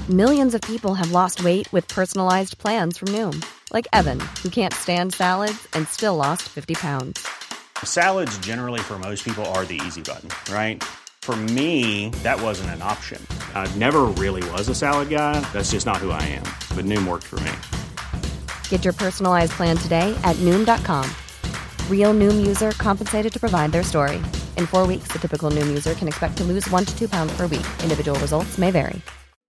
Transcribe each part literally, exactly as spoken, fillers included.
Millions of people have lost weight with personalized plans from Noom. Like Evan, who can't stand salads and still lost fifty pounds. Salads generally for most people are the easy button, right? For me, that wasn't an option. I never really was a salad guy. That's just not who I am. But Noom worked for me. Get your personalized plan today at Noom dot com. Real Noom user compensated to provide their story. In four weeks, the typical Noom user can expect to lose one to two pounds per week. Individual results may vary.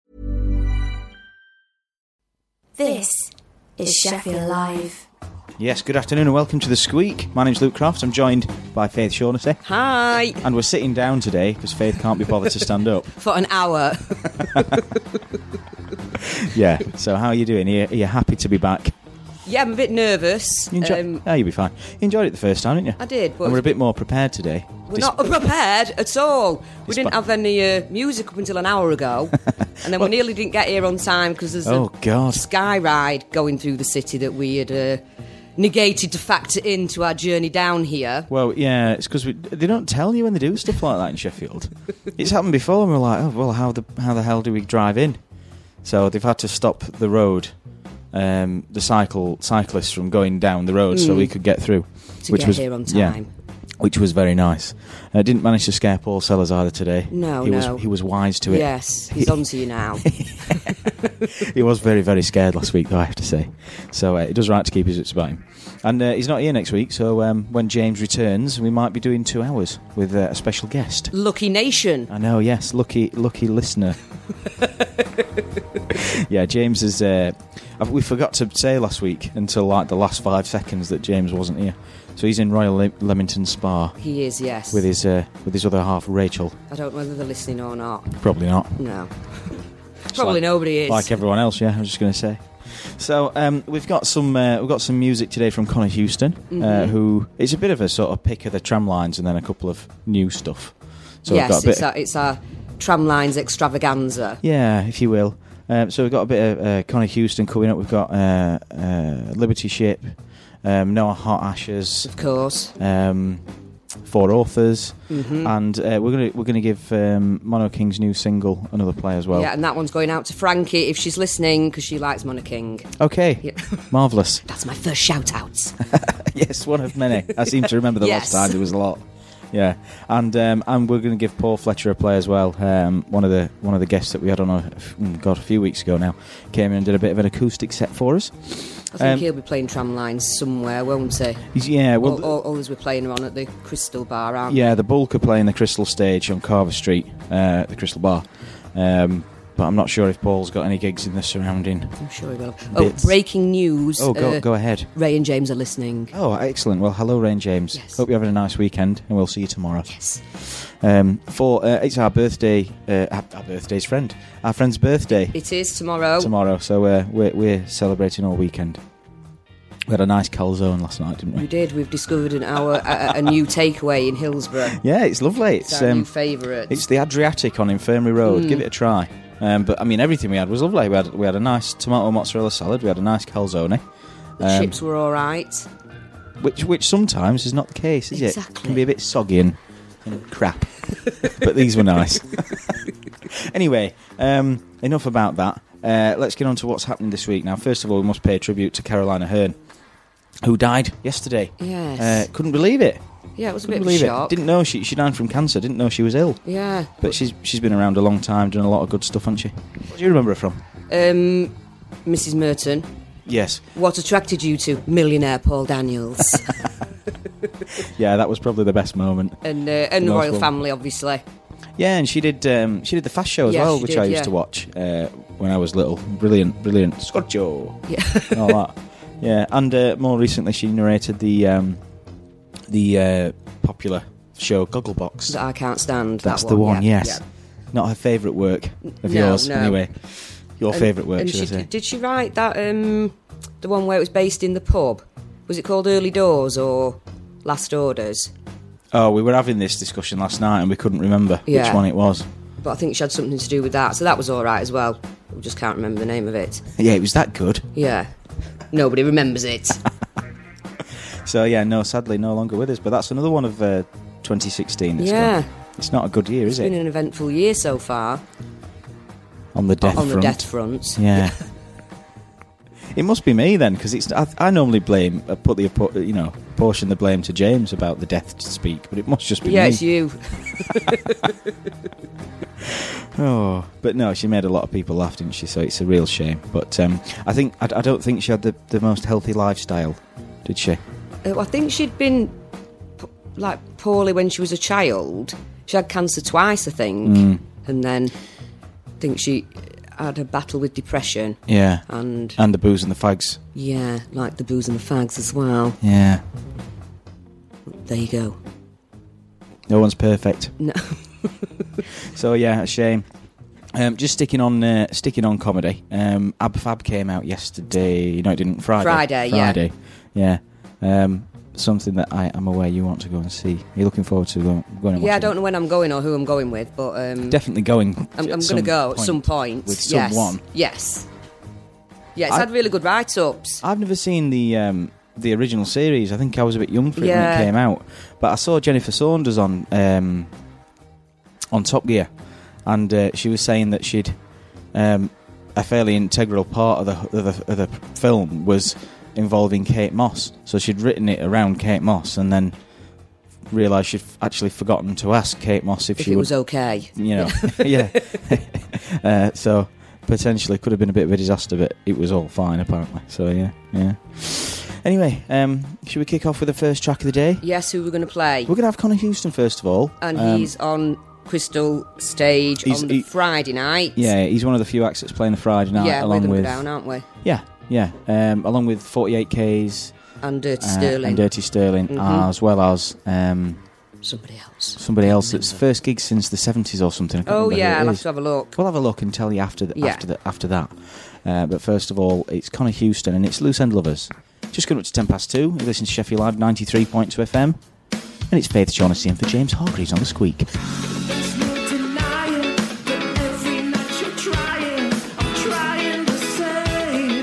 This is Sheffield Live. Yes, good afternoon and welcome to The Squeak. My name's Luke Croft. I'm joined by Faith Shaughnessy. Hi. And we're sitting down today because Faith can't be bothered to stand up. For an hour. Yeah, so how are you doing? Are you, are you happy to be back? Yeah, I'm a bit nervous. You enjoy- um, oh, you'll be fine. You enjoyed it the first time, didn't you? I did, but... And we're a bit more prepared today. We're not prepared at all. We didn't have any uh, music up until an hour ago. And then Well- we nearly didn't get here on time because there's Oh, a God. sky ride going through the city that we had uh, negated to factor into our journey down here. Well, yeah, it's because they don't tell you when they do stuff like that in Sheffield. It's happened before and we're like, oh, well, how the how the hell do we drive in? So they've had to stop the road, um, the cycle cyclists from going down the road mm. so we could get through. To which get was, here on time. Yeah, which was very nice. I uh, didn't manage to scare Paul Sellers either today. No, he no. Was, he was wise to it. Yes, he's on to you now. He was very, very scared last week, though, I have to say. So uh, it does right to keep his wits about him. And uh, he's not here next week, so um, when James returns, we might be doing two hours with uh, a special guest. Lucky Nation. I know, yes, lucky, lucky listener. Yeah, James is... Uh, we forgot to say last week until like the last five seconds that James wasn't here. So he's in Royal Le- Leamington Spa. He is, yes. With his uh, with his other half, Rachel. I don't know whether they're listening or not. Probably not. No. Probably like, nobody is. Like everyone else, yeah, I was just going to say. So um, we've got some uh, we've got some music today from Connor Houston, mm-hmm. uh, who it's a bit of a sort of pick of the tram lines and then a couple of new stuff. So yes, we've got a bit it's, our, it's our tram lines extravaganza. Yeah, if you will. Um, so we've got a bit of uh, Connor Houston coming up. We've got uh, uh, Liberty Ship, um, Noah Hot Ashes, of course, um, Four Authors, mm-hmm. and uh, we're gonna we're gonna give um, Mono King's new single another play as well. Yeah, and that one's going out to Frankie if she's listening because she likes Mono King. Okay, yeah. Marvellous. That's my first shout outs. Yes, one of many. I seem to remember the yes. last time there was a lot. Yeah, and um, and we're going to give Paul Fletcher a play as well. Um, one of the one of the guests that we had on a God a few weeks ago now came in and did a bit of an acoustic set for us. I think um, he'll be playing tram lines somewhere, won't he? Yeah, well, all, all, all as we're playing on at the Crystal Bar, aren't yeah, the Bulk are playing the Crystal Stage on Carver Street, uh, the Crystal Bar. Um, but I'm not sure if Paul's got any gigs in the surrounding. I'm sure he will. Bits. Oh, breaking news! Oh, go uh, go ahead. Ray and James are listening. Oh, excellent. Well, hello, Ray and James. Yes. Hope you're having a nice weekend, and we'll see you tomorrow. Yes. Um, for uh, it's our birthday, uh, our, our birthday's friend, our friend's birthday. It is tomorrow. Tomorrow, so uh, we're we're celebrating all weekend. We had a nice calzone last night, didn't we? We did. We've discovered an hour a, a new takeaway in Hillsborough. Yeah, it's lovely. It's, It's our um, new favourite. It's the Adriatic on Infirmary Road. Mm. Give it a try. Um, but I mean, everything we had was lovely. We had we had a nice tomato mozzarella salad. We had a nice calzone. The um, chips were all right. Which which sometimes is not the case, is Exactly. it? It can be a bit soggy and, and crap. But these were nice. Anyway, um, enough about that. Uh, let's get on to what's happening this week. Now, first of all, we must pay tribute to Carolina Hearn, who died yesterday. Yes. Uh, couldn't believe it. Yeah, it was a Couldn't bit of a believe shock. it. Didn't know she she died from cancer. Didn't know she was ill. Yeah. But she's she's been around a long time, done a lot of good stuff, hasn't she? What do you remember her from? Um, Missus Merton. Yes. What attracted you to millionaire Paul Daniels? Yeah, that was probably the best moment. and uh, and the most royal fun. family, obviously. Yeah, and she did um, she did the Fast Show as Yeah, well, she which did, I used yeah. to watch uh, when I was little. Brilliant, brilliant. Scorcho. Yeah. And all that. Yeah, and uh, more recently she narrated the um, the uh, popular show Gogglebox. That I can't stand. That's that the one, one, yeah, yes. yeah. Not her favourite work of No, yours, no. anyway. Your And- favourite work, and should she, I say. Did she write that, um, the one where it was based in the pub? Was it called Early Doors or Last Orders? Oh, we were having this discussion last night and we couldn't remember Yeah. which one it was. But I think she had something to do with that, so that was all right as well. We just can't remember the name of it. Yeah, it was that good. Yeah. Nobody remembers it. So, yeah, no, sadly, no longer with us. But that's another one of uh, twenty sixteen. It's Yeah. gone. It's not a good year, is It's been it? an eventful year so far. A on the death on front. the death front. Yeah. It must be me then, because it's. I, I normally blame, uh, put the you know, portion the blame to James about the death to speak, but it must just be Yeah, me. it's you. Oh, but no, she made a lot of people laugh, didn't she? So it's a real shame. But um, I think I, I don't think she had the, the most healthy lifestyle, did she? Uh, I think she'd been p- like poorly when she was a child. She had cancer twice, I think, Mm. and then I think she had a battle with depression. Yeah. And And the booze and the fags. yeah, like the booze and the fags as well. Yeah. There you go. No one's perfect. No. So yeah, a shame. Um, just sticking on, uh, sticking on comedy. Um, Ab Fab came out yesterday. No, it didn't. Friday. Friday, yeah. Friday. Yeah. Um, something that I am aware you want to go and see. Are you looking forward to going, going and Yeah, I watching don't know when I'm going or who I'm going with, but um, Definitely going. I'm, I'm at going to some go at point some point. with yes. someone. Yes. Yeah, it's I- had really good write-ups. I've never seen the um, the original series. I think I was a bit young for it when Yeah. it came out. But I saw Jennifer Saunders on um, on Top Gear, and uh, she was saying that she'd um, a fairly integral part of the, of the of the film was involving Kate Moss. So she'd written it around Kate Moss, and then realised she'd actually forgotten to ask Kate Moss if, If she it would, was okay. you know, yeah. uh, so potentially could have been a bit of a disaster, but it was all fine apparently. So yeah, yeah. Anyway, um, should we kick off with the first track of the day? Yes, who we're going to play. We're going to have Connor Houston first of all. And Um, he's on Crystal Stage he's- on the he- Friday night. Yeah, he's one of the few acts that's playing the Friday night, yeah, we're along going to with go down, aren't we? yeah, yeah, um, along with forty-eight K's And Dirty uh, Sterling. and Dirty Sterling, Mhm. as well as um, Somebody else. somebody else that's first gig since the seventies or something. I can't Oh remember who yeah, it I'll have is. to have a look. We'll have a look and tell you after the, Yeah. after the, after that. Uh, but first of all, it's Connor Houston and it's Loose End Lovers. Just going up to ten past two. You listen to Sheffield Live ninety-three point two F M, and it's Faith Shaughnessy in for James Hargreaves on the squeak. There's no denying that every night you're trying, I'm trying the same.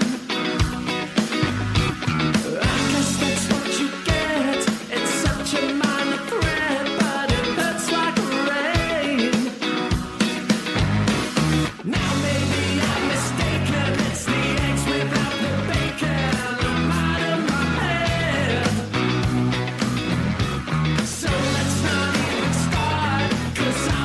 I guess that's what you get. It's such a minor threat, but it hurts like rain. Now maybe I'm mistaken. It's the eggs without the bacon. I'm out of my head. So let's not even start, 'cause I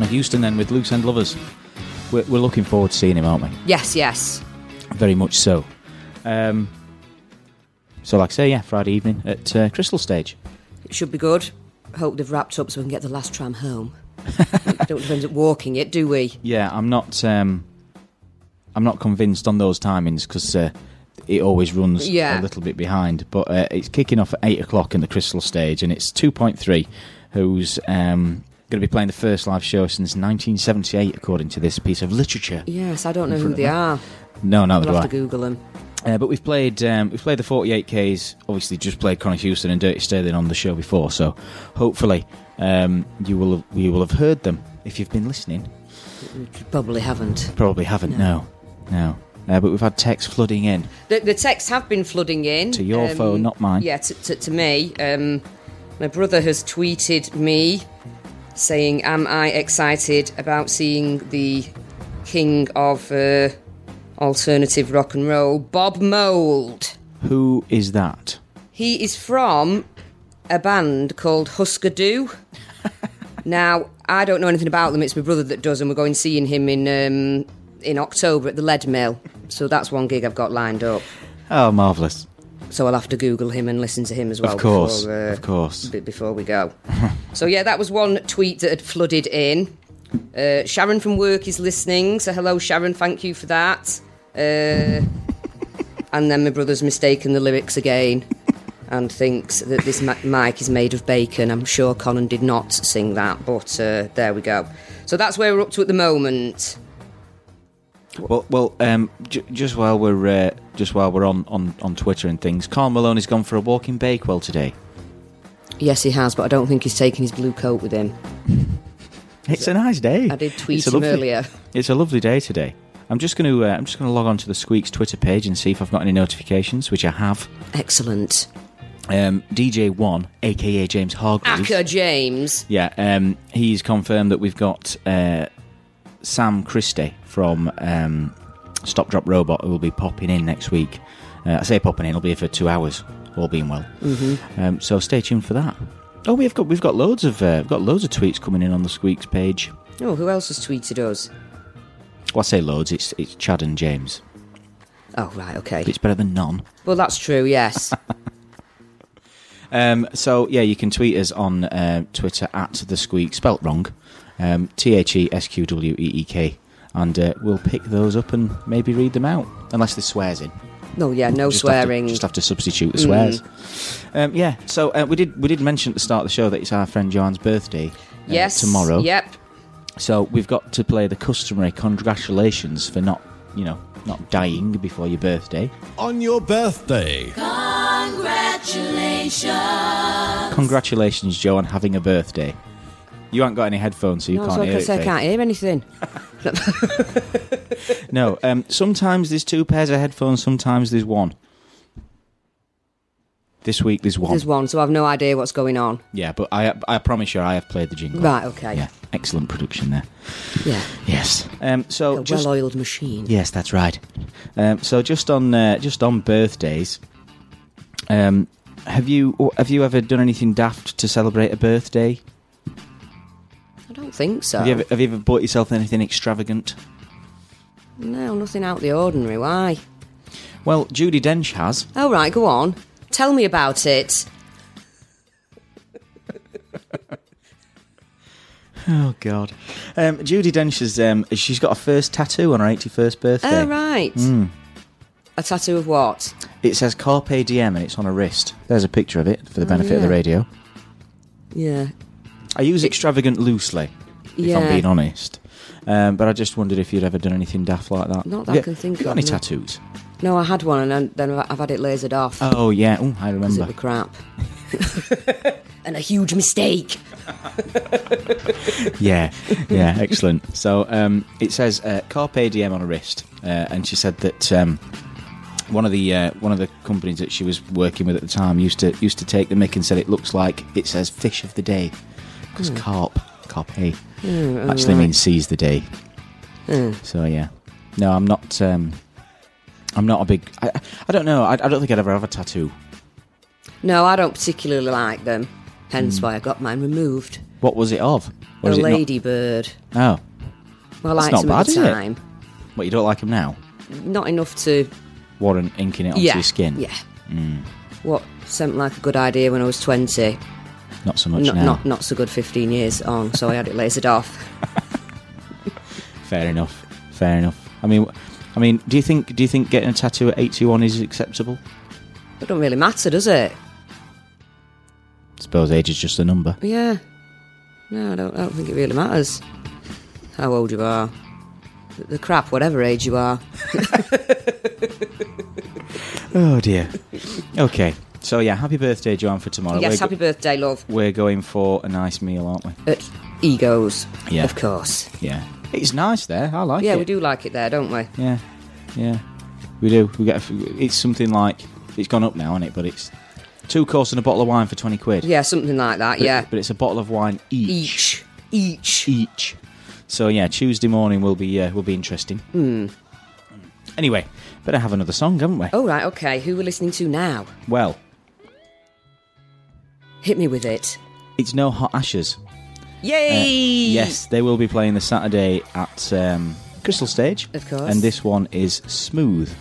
Connor Houston then with Loose End Lovers. We're, we're looking forward to seeing him, aren't we? Yes, yes. Very much so. Um, so, like I say, yeah, Friday evening at uh, Crystal Stage. It should be good. Hope they've wrapped up so we can get the last tram home. Don't end up walking it, do we? Yeah, I'm not. Um, I'm not convinced on those timings because uh, it always runs Yeah. a little bit behind. But uh, it's kicking off at eight o'clock in the Crystal Stage, and it's two point three, who's um, going to be playing the first live show since nineteen seventy-eight, according to this piece of literature. Yes, I don't know In who front they of me. are. No, no, I'll do have I. to Google them. Uh, but we've played um, we've played the forty-eight Ks. Obviously, just played Connor Houston and Dirty Sterling on the show before. So hopefully um, you will have, you will have heard them if you've been listening. You probably haven't. Probably haven't. No, no. Uh, but we've had texts flooding in. The, the texts have been flooding in. To your phone, not mine. Yeah, to, to, to me. Um, my brother has tweeted me saying, am I excited about seeing the king of uh, alternative rock and roll, Bob Mould? Who is that? He is from a band called Husker Du. Now, I don't know anything about them. It's my brother that does, and we're going seeing him in um, in October at the Lead Mill. So that's one gig I've got lined up. Oh, marvellous. So I'll have to Google him and listen to him as well. Of course, before, uh, of course. b- before we go. So yeah, that was one tweet that had flooded in. Uh, Sharon from work is listening, so hello Sharon, thank you for that. Uh, and then my brother's mistaken the lyrics again and thinks that this ma- mic is made of bacon. I'm sure Conan did not sing that, but uh, there we go. So that's where we're up to at the moment. Well, well, um, j- just while we're uh, just while we're on, on, on Twitter and things, Carl Maloney's gone for a walk in Bakewell today. Yes, he has, but I don't think he's taken his blue coat with him. It's a nice day. I did tweet It's a him lovely- earlier. It's a lovely day today. I'm just going to uh, I'm just going to log on to the Squeaks Twitter page and see if I've got any notifications, which I have. Excellent. Um, D J one, aka James Hargreaves. Acker James. Yeah, um, he's confirmed that we've got uh, Sam Christie from um, Stop Drop Robot who will be popping in next week. Uh, I say popping in, he'll be here for two hours, all being well. Mm-hmm. Um, so stay tuned for that. Oh, we've got we've got loads of uh, we've got loads of tweets coming in on the Squeaks page. Oh, who else has tweeted us? Well, I say loads. It's it's Chad and James. Oh, right, okay. It's better than none. Well, that's true, yes. Um, so yeah, you can tweet us on uh, Twitter at the Squeak, spelt wrong, um, T H E S Q W E E K, and uh, we'll pick those up and maybe read them out, unless there's swears in. No, yeah, no Just have to- swearing. just have to substitute the swears. Um, yeah, so uh, we did we did mention at the start of the show that it's our friend Joanne's birthday. uh, Yes. tomorrow. Yep. So we've got to play the customary congratulations for not, you know, not dying before your birthday. On your birthday. Congratulations, Joe, on having a birthday. You haven't got any headphones, so you No, can't so I hear can it. say I Faith. can't hear anything. No, um, sometimes there's two pairs of headphones, sometimes there's one. This week there's one. There's one, so I've no idea what's going on. Yeah, but I I promise you I have played the jingle. Right, okay. Yeah, excellent production there. Yeah. Yes. Um, so A just well-oiled machine. yes, that's right. Um, so just on uh, just on birthdays, um, have you have you ever done anything daft to celebrate a birthday? I don't think so. Have you ever have you ever bought yourself anything extravagant? No, nothing out of the ordinary. Why? Well, Judi Dench has. Oh, right, go on. Tell me about it. Oh God, um, Judi Dench has um, she's got a first tattoo on her eighty-first birthday. Oh, right. A tattoo of what? It says Carpe Diem and it's on her wrist. There's a picture of it for the benefit of the yeah. radio. Yeah. I use extravagant loosely, if Yeah. I'm being honest. Um, but I just wondered if you'd ever done anything daft like that. Not that Have I you- can think have you got of, any no. tattoos? No, I had one, and then- then I've had it lasered off. Oh yeah, Ooh, I Because it remember. was crap. And a huge mistake. Yeah, yeah, excellent. So um, it says uh, Carpe Diem on her wrist, uh, and she said that um, one of the uh, one of the companies that she was working with at the time used to used to take the mick and said it looks like it says fish of the day because carp carpe actually means seize the day. So yeah, no, I'm not. Um, I'm not a big. I, I don't know. I, I don't think I'd ever have a tattoo. No, I don't particularly like them. Hence Hmm. why I got mine removed. What was it of? Or A is it not- ladybird. Oh. Well, That's I liked not him bad, at is the it? time. What, you don't like him now? Not enough to... Warren inking it onto yeah. your skin? Yeah. Mm. What seemed like a good idea when I was twenty. Not so much Not, now. not not so good fifteen years on, so I had it lasered off. Fair enough. Fair enough. I mean, I mean, do you think do you think getting a tattoo at eighty-one is acceptable? It don't really matter, does it? I suppose age is just a number. Yeah. No, I don't, I don't think it really matters how old you are. The, the crap, whatever age you are. Oh dear. Okay. So yeah, happy birthday, Joanne, for tomorrow. Yes, we're happy birthday, love. We're going for a nice meal, aren't we? At Egos, Yeah. of course. Yeah. It's nice there. I like Yeah, it. we do like it there, don't we? Yeah. Yeah. We do. We get. A, it's something like it's gone up now, isn't it? But it's two course and a bottle of wine for twenty quid. Yeah, something like that, But, yeah. But it's a bottle of wine each. Each. Each. Each. So yeah, Tuesday morning will be uh, will be interesting. Hmm. Anyway, better have another song, haven't we? Oh, right, okay. Who we're listening to now? Well, Hit me with it. it's No Hot Ashes. Yay! Yes, they will be playing this Saturday at um, Crystal Stage. Of course. And this one is Smooth.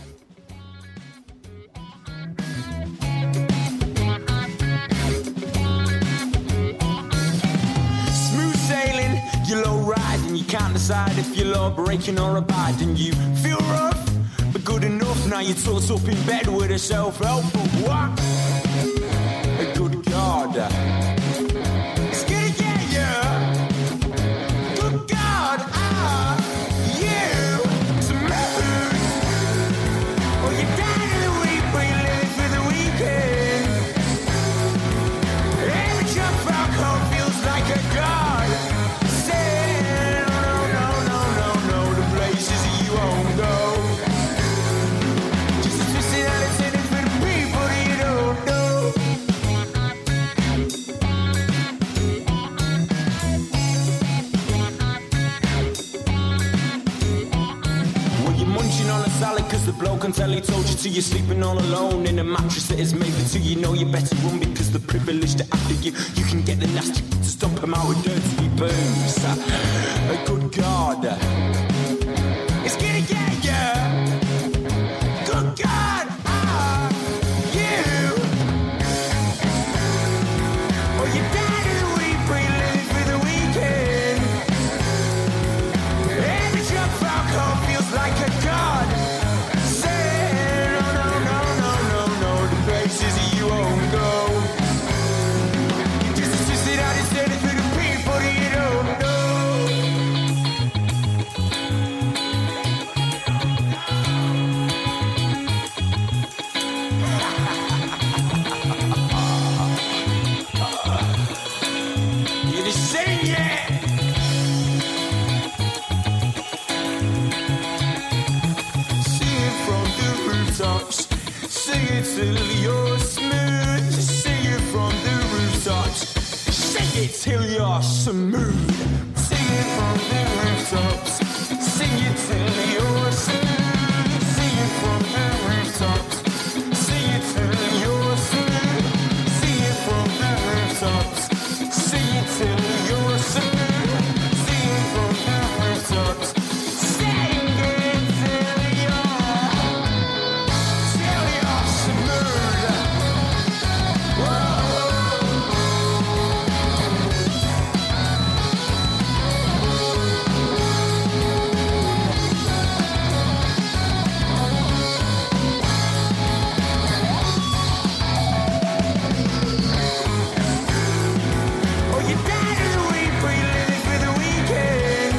Smooth sailing, you're low riding. You can't decide if you're low breaking or abiding. You feel rough, but good enough. Now you're tucked up in bed with a self-help. But what? A good God. It's gonna get you. Good God, are you smooth? Or you died of the week, but you live for the weekend. Every jump out cold feels like a god. Saying, no, no, no, no, no, the places you won't go. Just a twisted attitude for the people you don't know. Well, you're munching on a salad cause the bloke can tell he told you to. You're sleeping all alone in a mattress that is made for two. You know you better run because the privilege to after you. You can get the nasty to stomp him out with dirty booms. A good God. It's gonna get you. Good God, are you? Or you died of the week, but you live for the weekend. Every jump out cold feels like a god. Saying, no, no, no, no, no, no, the places you won't go. You just assisted out instead for the people you don't know. You just sing it. Sing it from the rooftops. Sing it till you're smooth. Sing it from the rooftops. Sing it till you're smooth. Sing it from the rooftops. Sing it till you're smooth. Sing it from the rooftops. Sing it till you're smooth. Sing it from the rooftops. Sing it till you're smooth. Sing it from the rooftops. Sing it till you're, till you're smooth. Whoa. Oh, you died of the week, but you live for the weekend.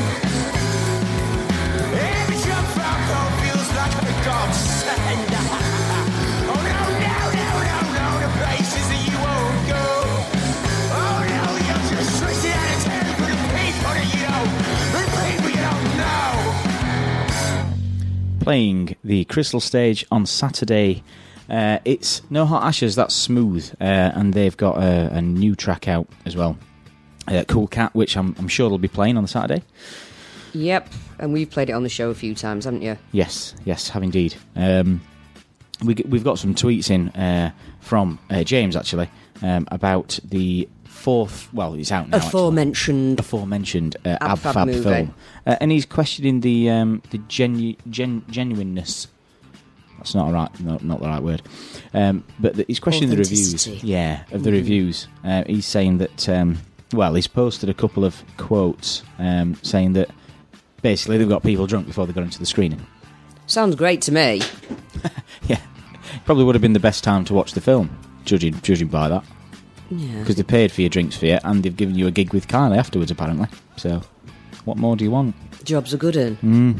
Every jump out cold feels like a godsend. Oh no, no, no, no, no, the places that you won't go. Oh no, you're just twisted out of turn for the people that you don't, the people you don't know. Playing the Crystal Stage on Saturday. Uh, it's No Hot Ashes, that's Smooth, uh, and they've got a, a new track out as well. Uh, Cool Cat, which I'm, I'm sure they'll be playing on the Saturday. Yep, and we've played it on the show a few times, haven't you? Yes, yes, have indeed. Um, we, we've got some tweets in uh, from uh, James, actually, um, about the fourth, well, it's out now. Aforementioned. Actually. Aforementioned uh, Ab Ab Fab Fab movie. film, uh, and he's questioning the um, the genu- gen- genuineness. That's not a right, no, not the right word. Um, but the, he's questioning the reviews. Authenticity. Yeah, of the Mm. reviews. Uh, he's saying that. Um, well, he's posted a couple of quotes um, saying that basically they've got people drunk before they got into the screening. Sounds great to me. Yeah, probably would have been the best time to watch the film, judging judging by that. Yeah. Because they paid for your drinks for you, and they've given you a gig with Kylie afterwards, apparently. So, what more do you want? Job's a good un. Mm.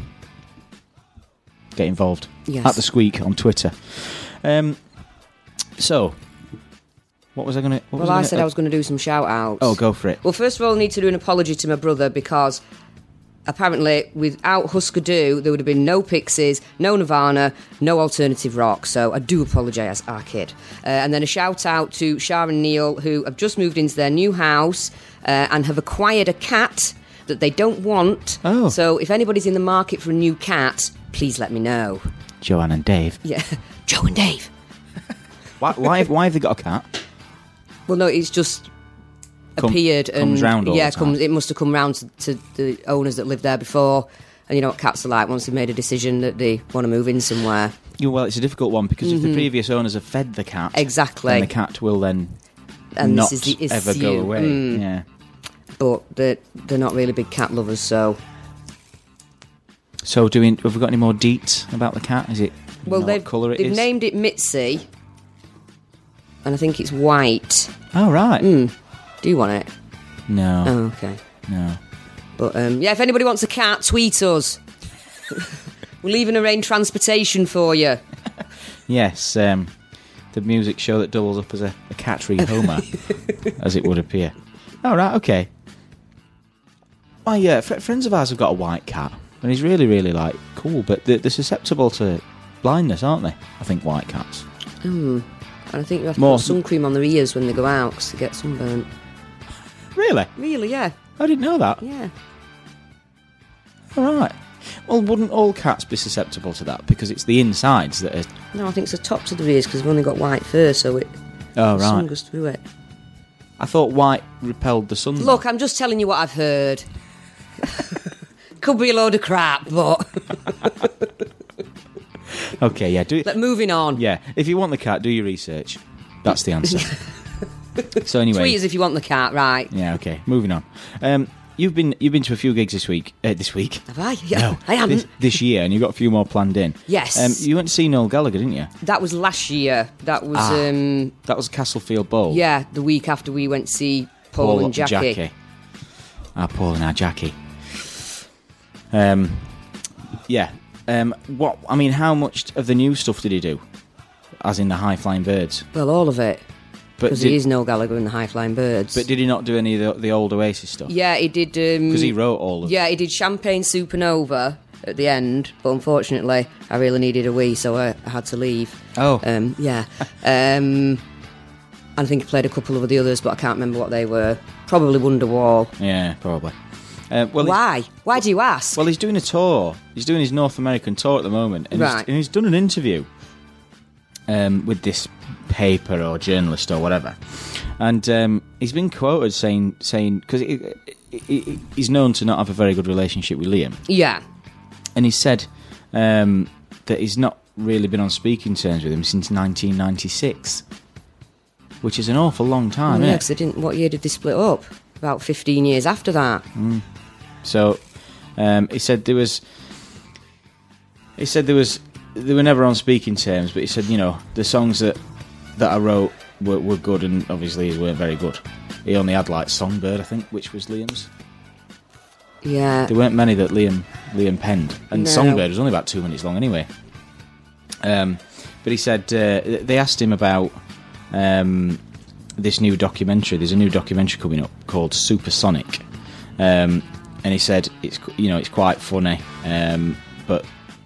Get involved. Yes. At the Squeak on Twitter. Um. So, what was I going to... Well, I said I was going to do some shout-outs. Oh, go for it. Well, first of all, I need to do an apology to my brother because apparently without Husker Du, there would have been no Pixies, no Nirvana, no alternative rock. So I do apologise, our kid. Uh, and then a shout-out to Shah and Neil, who have just moved into their new house uh, and have acquired a cat that they don't want. Oh. So if anybody's in the market for a new cat, please let me know. Joanne and Dave. Yeah, Joe and Dave. Why, why, have, why have they got a cat? Well, no, it's just Come- appeared and comes round all yeah, the time. comes. It must have come round to, to the owners that lived there before. And you know what cats are like. Once they've made a decision that they want to move in somewhere, Yeah, well, it's a difficult one because if the previous owners have fed the cat, Exactly. then the cat will then and not this is the issue. ever go away. Mm. Yeah. But they're they're not really big cat lovers, so So, do we, have we got any more deets about the cat? Is it? well know they've what colour it they've is? named it Mitzi, and I think it's white. Oh right. Mm. Do you want it? No. Oh, okay. No. But um, yeah, if anybody wants a cat, tweet us. We'll even arrange transportation for you. Yes. Um, the music show that doubles up as a, a cat rehomer, as it would appear. Oh right. Okay. Oh yeah. Fr- friends of ours have got a white cat, and he's really, really like cool. But they're, they're susceptible to blindness, aren't they? I think white cats. Mm. And I think you have to More- put sun cream on their ears when they go out because they get sunburnt. Really? Really? Yeah. I didn't know that. Yeah. All right. Well, wouldn't all cats be susceptible to that because it's the insides that are? No, I think it's the tops of the ears because they've only got white fur, so it Oh the sun right. goes through it. I thought white repelled the sun. Look, I'm just telling you what I've heard. Could be a load of crap, but Okay, yeah. Do it. like, moving on. Yeah. If you want the cat, do your research. That's the answer. So anyway. Tweet us if you want the cat, right? Yeah. Okay. Moving on. Um, you've been you've been to a few gigs this week. Uh, this week. Have I? Yeah, No, I haven't. This, this year, and you've got a few more planned in. Yes. Um, you went to see Noel Gallagher, didn't you? That was last year. That was, Ah. um, That was Castlefield Bowl. yeah, the week after we went to see Paul, and Jackie. Our Paul and our Jackie. Um, yeah. Um, what? I mean, how much of the new stuff did he do? As in the High Flying Birds. Well, all of it. But Because did, he is Noel Gallagher in the High Flying Birds. but did he not do any of the, the old Oasis stuff? yeah, he did. Because Um, he wrote all of yeah, he did Champagne Supernova at the end, but unfortunately, I really needed a wee, so I, I had to leave. Oh. Um, yeah. um, I think he played a couple of the others, but I can't remember what they were. Probably Wonderwall. Yeah, probably. Uh, well, he's- Why? Why do you ask? Well, he's doing a tour. He's doing his North American tour at the moment, and, Right. he's, and he's done an interview um, with this paper or journalist or whatever, and um, he's been quoted saying saying because he, he, he's known to not have a very good relationship with Liam, yeah. and he said um, that he's not really been on speaking terms with him since nineteen ninety-six, which is an awful long time, Oh, yeah, isn't 'cause they didn't. What year did they split up? About fifteen years after that. it? So um, he said there was. He said there was. They were never on speaking terms, but he said, you know, the songs that that I wrote were, were good, and obviously his weren't very good. He only had like Songbird, I think, which was Liam's. Yeah. There weren't many that Liam Liam penned, and No. Songbird was only about two minutes long anyway. Um, but he said uh, they asked him about um, this new documentary. There's a new documentary coming up called Supersonic, um, and he said it's you know it's quite funny, um, but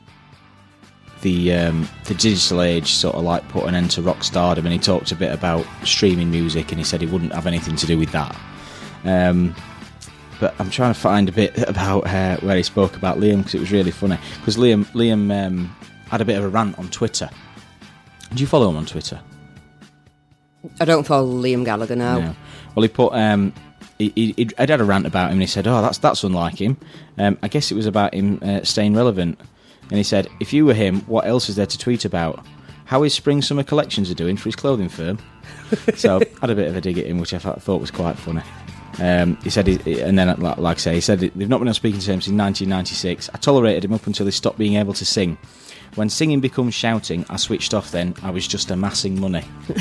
the um, the digital age sort of like put an end to rock stardom, and he talked a bit about streaming music, and he said he wouldn't have anything to do with that. Um, but I'm trying to find a bit about uh, where he spoke about Liam, because it was really funny. Because Liam Liam um, had a bit of a rant on Twitter. Do you follow him on Twitter? I don't follow Liam Gallagher now. No. Well, he put... Um, he, he, he, I'd had a rant about him, and he said, oh, that's that's unlike him. Um, I guess it was about him uh, staying relevant. And he said, if you were him, what else is there to tweet about? How his spring-summer collections are doing for his clothing firm. So I had a bit of a dig at him, which I thought was quite funny. Um, he said, he, and then, like, like I say, he said they've not been on speaking terms since nineteen ninety-six. I tolerated him up until he stopped being able to sing. When singing becomes shouting, I switched off then. I was just amassing money.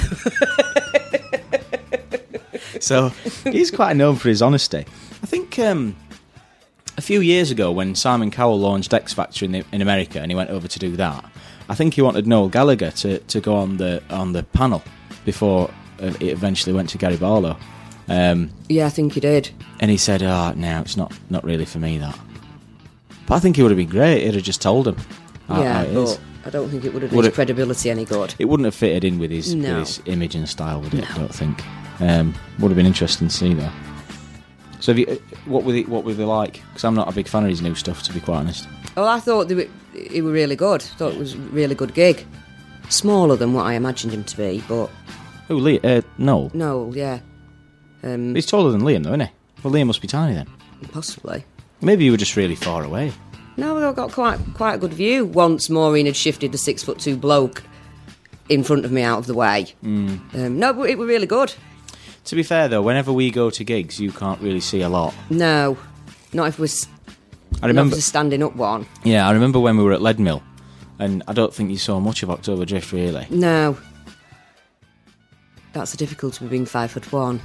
So he's quite known for his honesty. I think um, a few years ago when Simon Cowell launched X Factor in, the, in America and he went over to do that, I think he wanted Noel Gallagher to, to go on the on the panel before uh, it eventually went to Gary Barlow. Um, yeah, I think he did. And he said, oh, no, it's not, not really for me, that. But I think it would have been great. He'd have just told him. How, yeah, how it but is. I don't think it would have done Would his it- credibility any good. It wouldn't have fitted in with his, No. with his image and style, would it? I don't think. Um, would have been interesting to see, though. So, have you, what were they, what were they like? Because I'm not a big fan of his new stuff, to be quite honest. Oh, I thought they were, it were really good. I thought it was a really good gig. Smaller than what I imagined him to be, but Oh, Lee, uh, Noel. no, yeah. Um, He's taller than Liam, though, isn't he? Well, Liam must be tiny then. possibly. Maybe you were just really far away. No, I got quite quite a good view once Maureen had shifted the six foot two bloke in front of me out of the way. Mm. Um, no, but it were really good. To be fair, though, whenever we go to gigs, you can't really see a lot. No, not if we're s- I remember, not if it's a standing up one. yeah, I remember when we were at Leadmill, and I don't think you saw much of October Drift, really. No, that's the difficulty with being five foot one.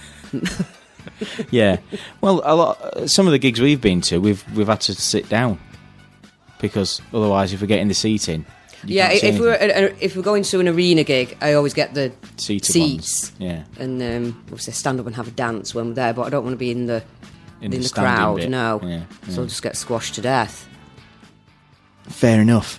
Yeah, well, a lot. Some of the gigs we've been to, we've we've had to sit down because otherwise, if we're getting the seating, you Yeah, can't see if we're anything. if we're going to an arena gig, I always get the Seated seats ones. Yeah, and um, obviously stand up and have a dance when we're there. But I don't want to be in the in, in, the, standing crowd. bit. No, Yeah, so yeah. I'll just get squashed to death. Fair enough.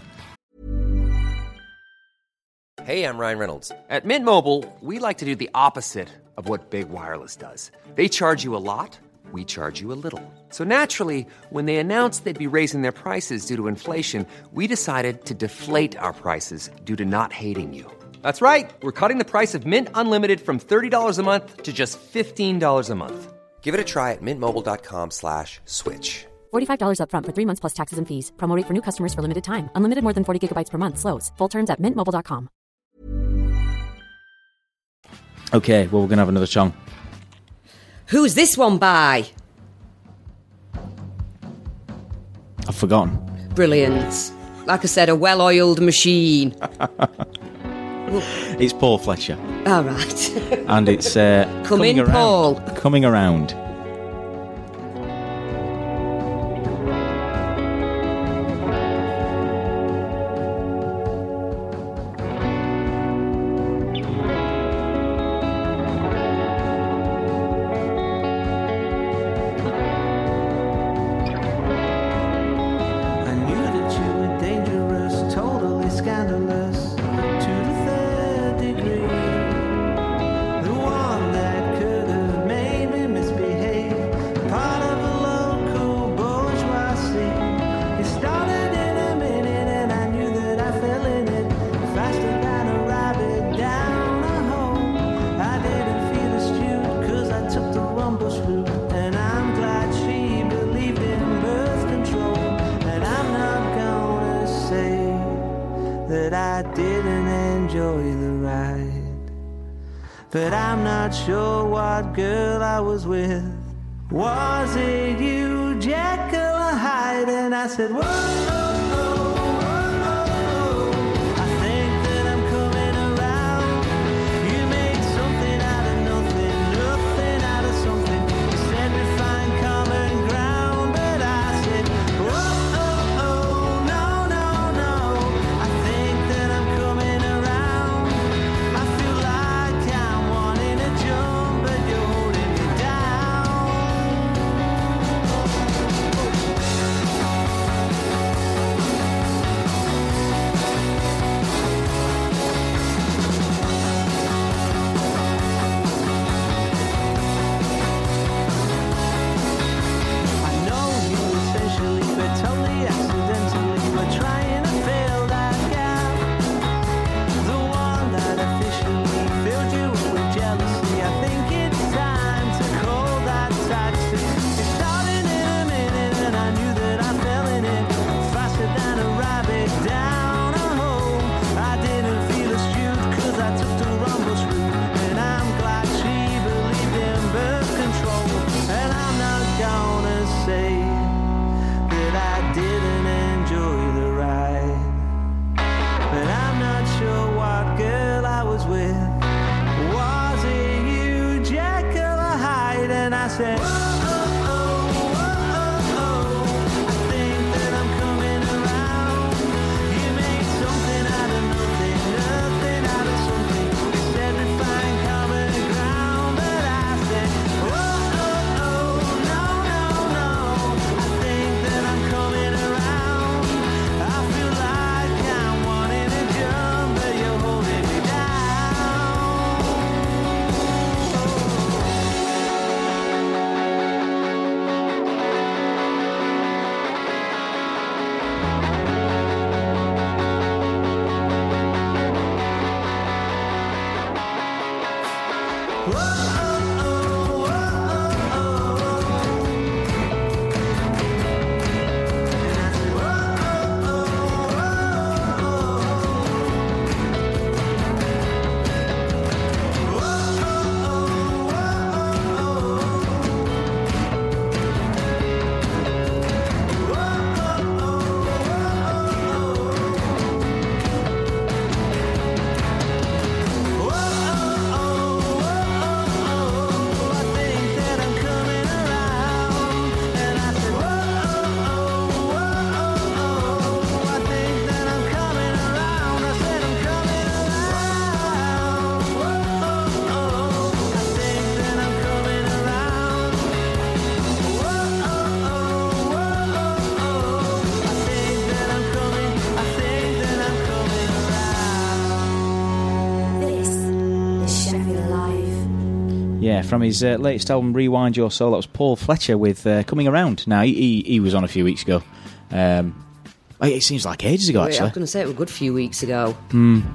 Hey, I'm Ryan Reynolds. At Mint Mobile, we like to do the opposite of what Big Wireless does. They charge you a lot, we charge you a little. So naturally, when they announced they'd be raising their prices due to inflation, we decided to deflate our prices due to not hating you. That's right. We're cutting the price of Mint Unlimited from thirty dollars a month to just fifteen dollars a month. Give it a try at mintmobile.com slash switch. forty-five dollars up front for three months plus taxes and fees. Promo rate for new customers for limited time. Unlimited more than forty gigabytes per month. Slows full terms at mint mobile dot com. Okay, well, we're going to have another song. Who's this one by? I've forgotten. Brilliant. Like I said, a well-oiled machine. It's Paul Fletcher. All right. And it's uh, Come coming in, around. Paul. Coming around. I knew that you were dangerous, totally scandalous, to the third degree. The one that could have made me misbehave, part of a local bourgeoisie. It started in a minute and I knew that I fell in it, faster than a rabbit down a hole. I didn't feel astute cause I took the wrong bus route, and I'm glad she believed in birth control. And I'm not gonna say that I didn't enjoy the ride, but I'm not sure what girl I was with. Was it you, Jekyll or Hyde? And I said, whoa, oh, oh, oh, oh, oh. I think that I'm coming around. You made something out of nothing, nothing out of something. You said we find common ground, but I said, whoa, oh, oh, no, no, no. I think that I'm coming around. I feel like I'm wanting to jump, but you're holding me down. said, whoa, oh, oh, oh, oh, I think that I'm coming around. You made something out of nothing, nothing out of something. You said we find common ground, but I said, whoa, oh, oh, no, no, no. I think that I'm coming around. I feel like I'm wanting to jump, but you're holding me down. Whoa, oh, oh, oh, oh, oh. And I said, whoa, oh, oh, oh, oh, This is Sheffield Live. Yeah, from his uh, latest album, Rewind Your Soul, that was Paul Fletcher with uh, Coming Around. Now, he, he, he was on a few weeks ago. Um, oh, it seems like ages ago, Wait, I actually. was going to say it was a good few weeks ago. Mm.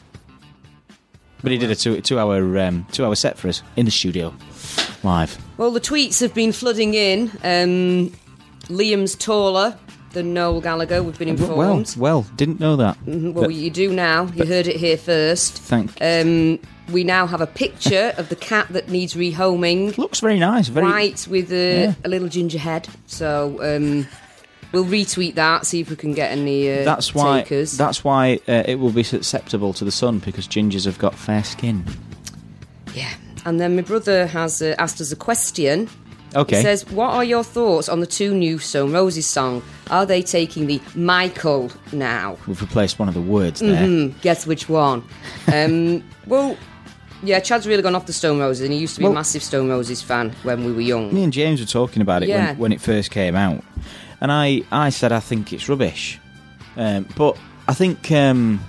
But he did a two, two-hour um, two-hour set for us in the studio, live. Well, the tweets have been flooding in. Um, Liam's taller than Noel Gallagher, we've been Well, informed. well, didn't know that. Mhm, well, But you do now. You heard it here first. Thank Um, we now have a picture of the cat that needs rehoming. Looks very nice. Very White with a, Yeah. a little ginger head. So um, we'll retweet that, see if we can get any uh, That's why. takers. That's why uh, it will be susceptible to the sun, because gingers have got fair skin. Yeah. And then my brother has uh, asked us a question. Okay. He says, what are your thoughts on the two new Stone Roses song? Are they taking the Michael now? We've replaced one of the words there. Mm, guess which one? Um, well, yeah, Chad's really gone off the Stone Roses, and he used to be Well- a massive Stone Roses fan when we were young. Me and James were talking about it Yeah. when, when it first came out, and I, I said I think it's rubbish. Um, but I think, um,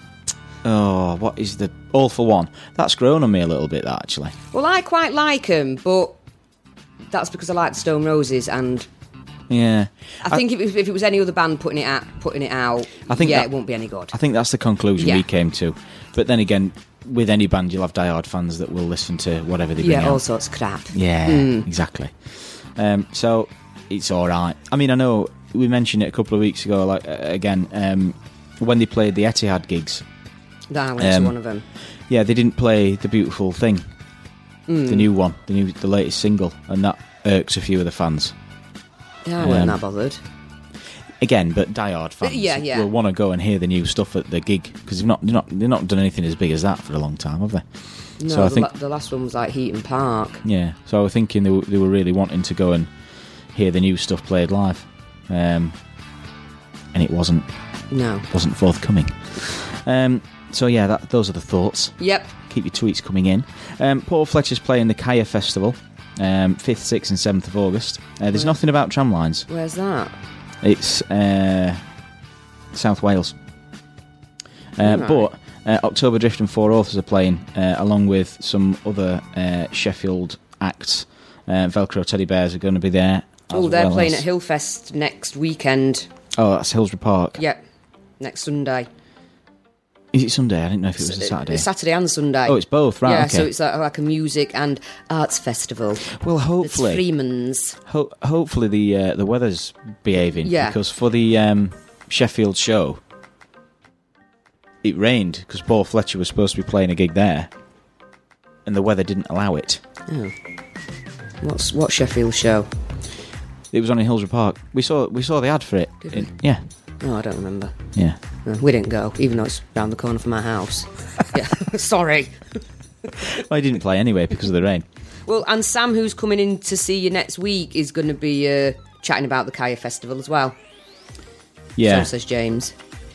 oh, what is the All For One? That's grown on me a little bit, that, actually. Well, I quite like them, but that's because I like the Stone Roses, and Yeah. I, think if, if it was any other band putting it out, putting it out, I think yeah, that- it won't be any good. I think that's the conclusion Yeah. we came to. But then again, with any band, you'll have diehard fans that will listen to whatever they bring Yeah, out. all sorts of crap. Yeah, Mm. exactly. Um, so it's all right. I mean, I know we mentioned it a couple of weeks ago. Like uh, again, um, when they played the Etihad gigs, That was Um, one of them. yeah, they didn't play the Beautiful Thing, Mm. the new one, the new, the latest single, and that irks a few of the fans. Yeah, I wasn't um, that bothered. Again, but diehard fans yeah, yeah. will want to go and hear the new stuff at the gig, because they've not, they're not, they've not done anything as big as that for a long time, have they? No, so I the, think, la- the last one was like Heaton Park. yeah. So I was thinking they were, they were really wanting to go and hear the new stuff played live, um, and it wasn't. No. wasn't forthcoming. Um, so yeah, that, those are the thoughts. Yep. Keep your tweets coming in. Um, Paul Fletcher's playing the Kaya Festival, um, fifth, sixth and seventh of August. Uh, there's Where? nothing about tramlines. Where's that? It's uh, South Wales. Uh, Right. But uh, October Drift and Four Authors are playing, uh, along with some other uh, Sheffield acts. Uh, Velcro Teddy Bears are going to be there. Oh, as they're well playing as- at Hillfest next weekend. Oh, that's Hillsborough Park. Yep. Next Sunday. Is it Sunday? I didn't know if it was a Saturday. It's Saturday and Sunday. Oh, it's both, right, Yeah, okay. so it's like, like a music and arts festival. Well, hopefully. It's Freeman's. Ho- hopefully the uh, the weather's behaving. Yeah. Because for the um, Sheffield show, it rained because Paul Fletcher was supposed to be playing a gig there, and the weather didn't allow it. Oh. What's what Sheffield show? It was on in Hillsborough Park. We saw we saw the ad for it. Did In- we? yeah, Oh, I don't remember. yeah. No, we didn't go, even though it's round the corner from my house. Yeah, sorry. Well, he didn't play anyway because of the rain. Well, and Sam, who's coming in to see you next week, is going to be uh, chatting about the Kaya Festival as well. Yeah. So says James.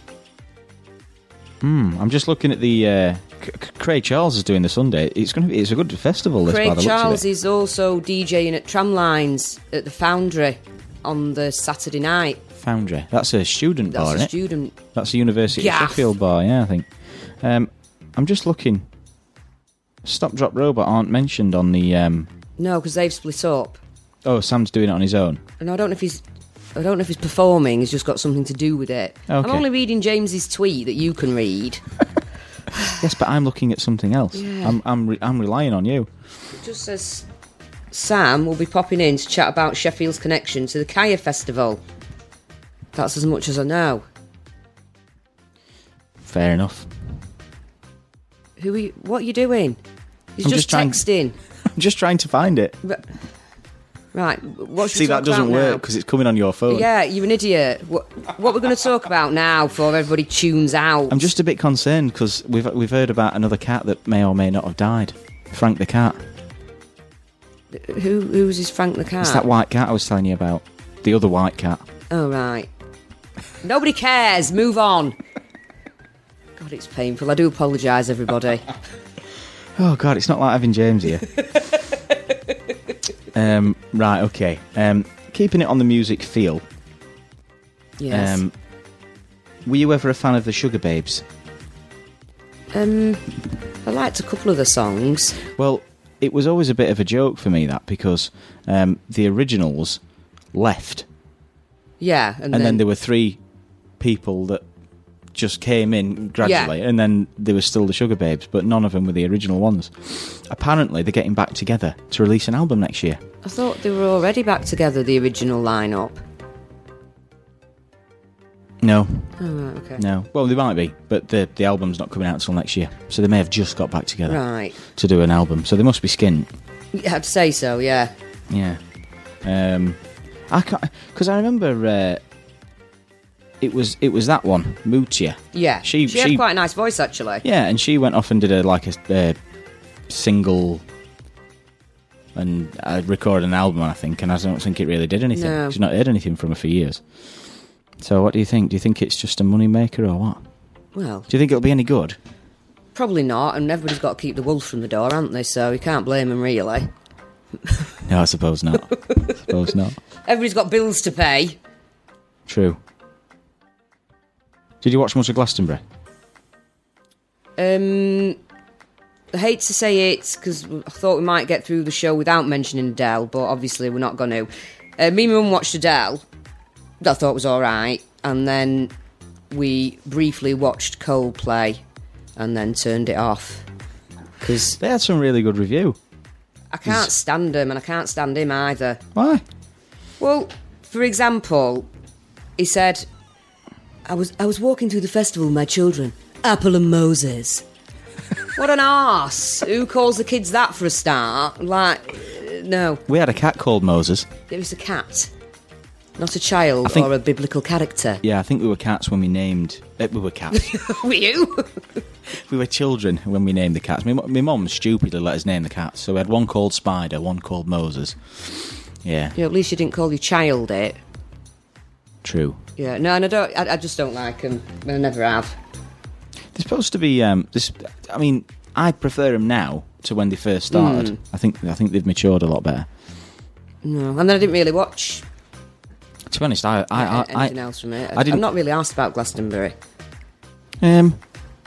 Hmm. I'm just looking at the. Uh, C- C- Craig Charles is doing the Sunday. It's going to be. It's a good festival. This, by Craig the Charles looks of it. is also DJing at Tramlines at the Foundry on the Saturday night. Foundry. That's a student That's bar, a isn't it? student. That's a University Gaff. of Sheffield bar. Yeah, I think. Um, I'm just looking. Stop Drop Robot aren't mentioned on the. Um, No, because they've split up. oh, Sam's doing it on his own. And I don't know if he's... I don't know if he's performing. He's just got something to do with it. Okay. I'm only reading James's tweet that you can read. Yes, but I'm looking at something else. Yeah. I'm I'm re- I'm relying on you. It just says Sam will be popping in to chat about Sheffield's connection to the Kaya Festival. That's as much as I know. Fair enough. Who are you, what are you doing? He's I'm just, just trying- texting. I'm just trying to find it. But- right, what should See, we that talk doesn't about work now? because it's coming on your phone. Yeah, you're an idiot. What, what we're going to talk about now before everybody tunes out? I'm just a bit concerned because we've we've heard about another cat that may or may not have died. Frank the cat. Who who's his Frank the cat? It's that white cat I was telling you about. The other white cat. Oh, right. Nobody cares. Move on. God, it's painful. I do apologise, everybody. Oh God, it's not like having James here. um, right, okay. Um, keeping it on the music feel. Yes. Um, were you ever a fan of the Sugar Babes? Um, I liked a couple of the songs. Well, it was always a bit of a joke for me that because um, the originals left, Yeah, and, and, then, then there were three people that just came in gradually, and then there was still the Sugar Babes, but none of them were the original ones. Apparently, they're getting back together to release an album next year. I thought they were already back together, the original lineup. No, Oh, right, okay. no. Well, they might be, but the the album's not coming out until next year, so they may have just got back together Right. to do an album. So they must be skint. Yeah, I'd say so, yeah. Yeah. Um, I can't because I remember uh, it was it was that one, Mutia. Yeah. She- she had she- quite a nice voice, actually. Yeah, and she went off and did a like a uh, single and uh, recorded an album, I think, and I don't think it really did anything. No. She's not heard anything from her for years. So what do you think? Do you think it's just a money maker or what? Well, Do you think it'll be any good? probably not, and everybody's got to keep the wolves from the door, haven't they? So you can't blame them, really. No, I suppose not. I suppose not. Everybody's got bills to pay. True. Did you watch much of Glastonbury? Um, I hate to say it, because I thought we might get through the show without mentioning Adele, but obviously we're not going to. Uh, me and my mum watched Adele. That I thought was alright, and then we briefly watched Coldplay, and then turned it off. Because They had some really good review. I can't stand him, and I can't stand him either. Why? Well, for example, he said, I was I was walking through the festival with my children, Apple and Moses. What an arse. Who calls the kids that for a start? Like, uh, no. We had a cat called Moses. It was a cat. Not a child I think- or a biblical character. Yeah, I think we were cats when we named... Uh, we were cats. Were you? We were children when we named the cats. My, mu- my mum stupidly let us name the cats. So we had one called Spider, one called Moses. Yeah, Yeah, at least you didn't call your child it. true. Yeah, no, and I don't. I, I just don't like them. I never have. They're supposed to be... Um, this. I mean, I prefer them now to when they first started. Hmm. I think I think they've matured a lot better. No, and then I didn't really watch To be honest, I... I, uh, I, anything I else from it. I didn't- I'm not really asked about Glastonbury. um,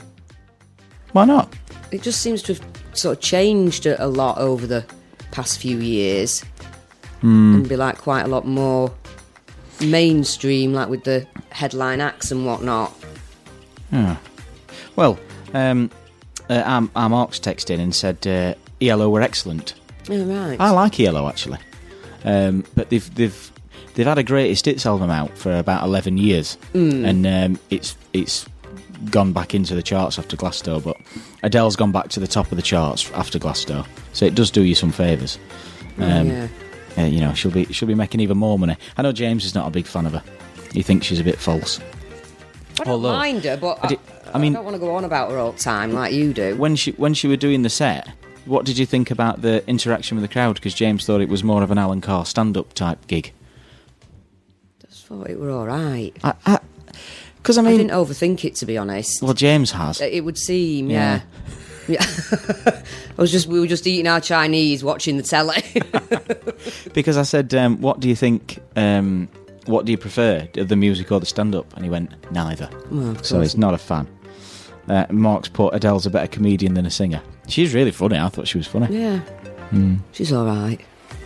why not? It just seems to have sort of changed a, a lot over the past few years. Hmm. And be like quite a lot more mainstream, like with the headline acts and whatnot. Yeah. Well, um, uh, our, our Mark's texted in and said uh, E L O were excellent. Oh, right. I like E L O actually, um, but they've they've they've had a greatest hits album out for about eleven years, Hmm. and um, it's it's gone back into the charts after Glasto. But Adele's gone back to the top of the charts after Glasto, so it does do you some favours. Um, yeah. uh, you know, she'll be she'll be making even more money. I know James is not a big fan of her. He thinks she's a bit false. I don't although- mind her, but I I, did- I, I mean- don't want to go on about her all the time like you do. When she when she were doing the set, what did you think about the interaction with the crowd? Because James thought it was more of an Alan Carr stand-up type gig. Just thought it were all right. I, I, Because I mean, I didn't overthink it, to be honest. Well, James has. It would seem, yeah. Yeah. I was just we were just eating our Chinese, watching the telly. Because I said, um, "What do you think? Um, what do you prefer, the music or the stand-up?" And he went, "Neither." Well, of so he's not a fan. Uh, Mark's put Adele's a better comedian than a singer. She's really funny. I thought she was funny. Yeah, mm. she's all right.